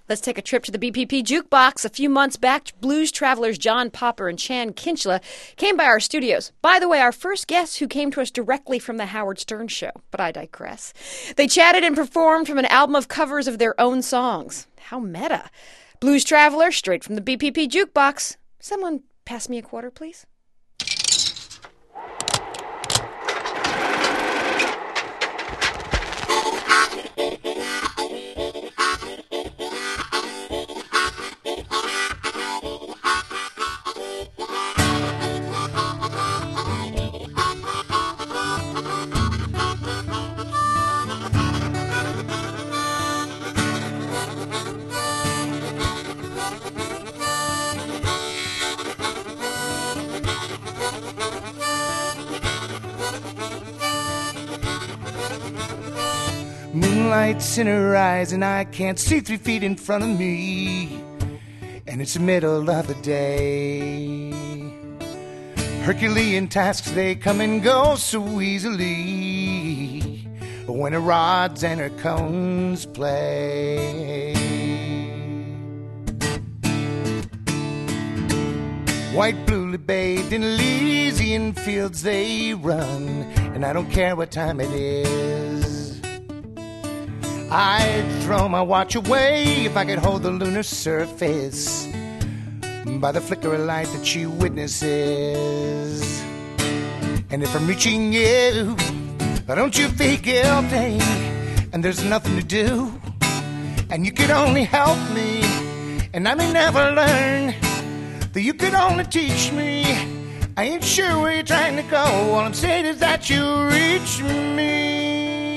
Let's take a trip to the BPP Jukebox. A few months back, blues travelers John Popper and Chan Kinchla came by our studios. By the way, our first guests who came to us directly from the Howard Stern Show, but I digress. They chatted and performed from an album of covers of their own songs. How meta. Blues Traveler, straight from the BPP Jukebox. Someone pass me a quarter, please. Moonlight's in her eyes and I can't see 3 feet in front of me. And it's the middle of the day. Herculean tasks, they come and go so easily when her rods and her cones play. White bluely bathed in Elysian fields they run, and I don't care what time it is. I'd throw my watch away if I could hold the lunar surface by the flicker of light that she witnesses. And if I'm reaching you, don't you feel guilty? And there's nothing to do, and you could only help me, and I may never learn that you could only teach me. I ain't sure where you're trying to go. All I'm saying is that you reach me.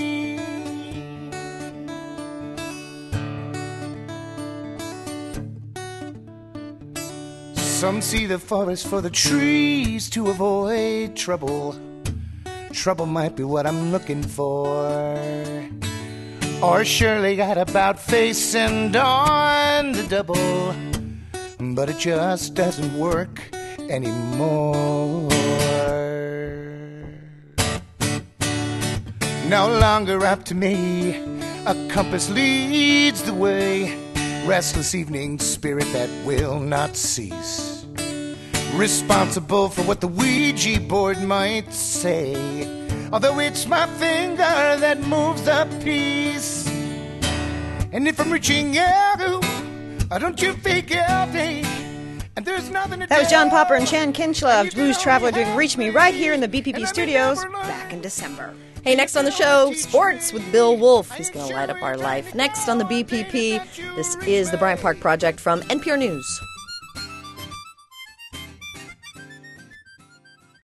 Some see the forest for the trees to avoid trouble. Trouble might be what I'm looking for. Or surely got about face and on the double. But it just doesn't work anymore. No longer up to me, a compass leads the way. Restless evening spirit that will not cease. Responsible for what the Ouija board might say. Although it's my finger that moves the piece. And if I'm reaching out, don't you feel guilty? And there's nothing to do. That was John Popper and Chan Kinchla of Blues Traveler doing Reach Me right here in the BPP studios back in December. Hey, next on the show, sports with Bill Wolf. He's going to light up our life. Next on the BPP, this is the Bryant Park Project from NPR News.